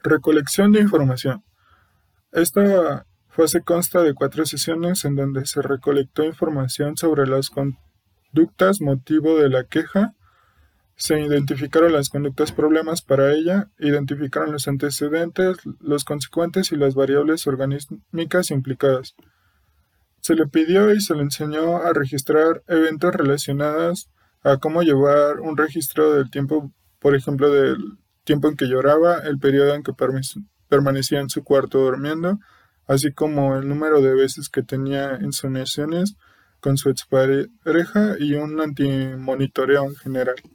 Recolección de información. Esta fase consta de 4 sesiones en donde se recolectó información sobre las conductas motivo de la queja, se identificaron las conductas problemas para ella, identificaron los antecedentes, los consecuentes y las variables organímicas implicadas. Se le pidió y se le enseñó a registrar eventos relacionados a cómo llevar un registro del tiempo, por ejemplo, del tiempo en que lloraba, el periodo en que permanecía en su cuarto durmiendo, así como el número de veces que tenía ensoñaciones con su expareja y un antimonitoreo en general.